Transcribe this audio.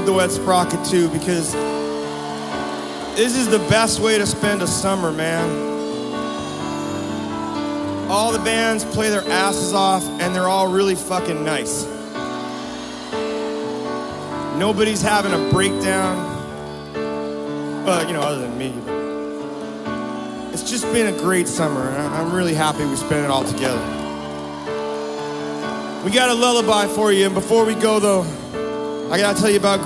love the Wet Sprocket too, because this is the best way to spend a summer, man. All the bands play their asses off, and they're all really fucking nice. Nobody's having a breakdown. Well, you know, other than me. It's just been a great summer, and I'm really happy we spent it all together. We got a lullaby for you, and before we go, though, I gotta tell you about